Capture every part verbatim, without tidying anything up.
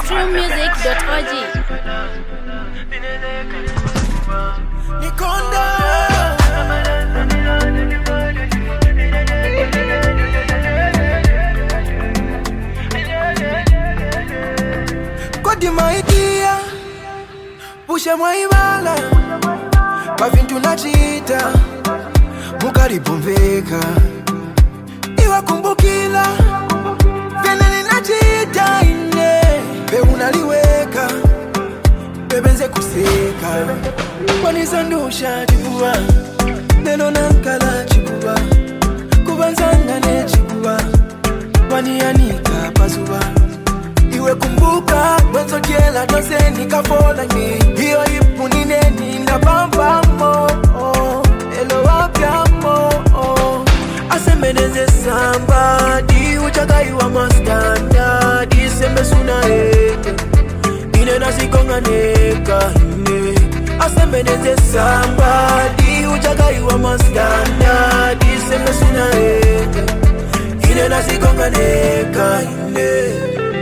true music dot org. Nikonda Kodi maidia Pusha mwaibala Pavintu nachita Mukaribu mveka Iwa kumbukila Vyenani nachita ine Be unaliweka Bebenze kuseka Wanizandusha chikuwa Neno nankala chikuwa Kubanzanga ne chikuwa Wanianika pazuwa Iwe kumbuka Wenzo kiela dose nikafola ni Hiyo ipu nineni na bamba mo Elo wapya mo Asemeneze somebody Uchagai wa mastanda Disembe suna ete Ine nasikonga neka ine Asemeneze somebody Uchagai wa mastanda Disembe suna ete Ine nasikonga neka ine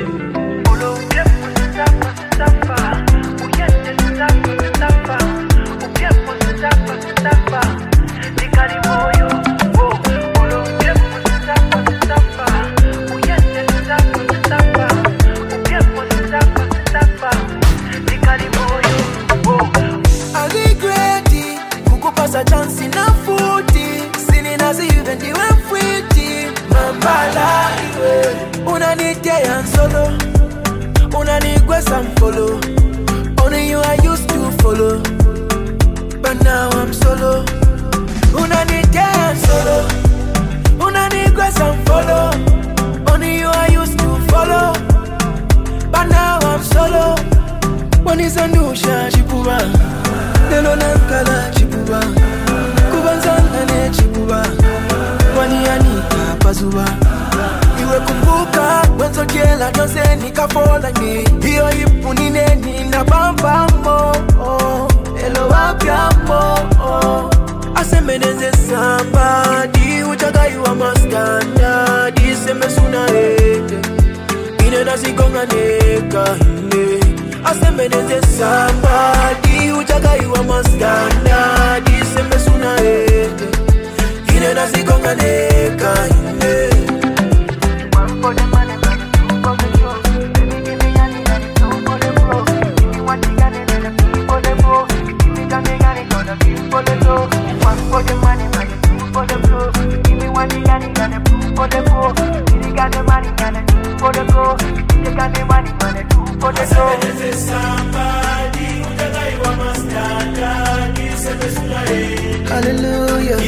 Chansi na futi Sini nazi even diwe mfiti Mambala iwe Unanitea solo Unanigwesa mfollow Only you I used to follow But now I'm solo Unanitea solo Unanigwesa mfollow Only you I used to follow But now I'm solo Wanizandusha chipuwa Neno nankala chipuwa Kubanzanga ne chipuwa Wanianika pazuwa Iwe kumbuka Wenzo kiela dose nikafola ni Hiyo ipu nineni na bamba mo Elo wapya mo Asemeneze somebody Uchagai wa maskanda Disembe suna ete Ine nasikonga neka ine Asemeneze somebody Uchagai wa maskanda Disembe suna ete Ine nasikonga neka ine One for the money, two for the show. Baby, give me money, two for the flow. Give me what you got and then two for the flow. Give me something got it, gonna be for the show. One for the money, two for the flow. Give me what you got and then two for the flow. Give me got the money, and two for the flow. Give me got the money, and two for the flow. Hallelujah.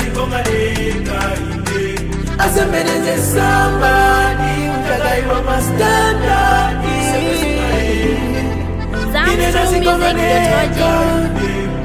Asemeneze somebody Uchagai wa mastanda Zam true music dot org.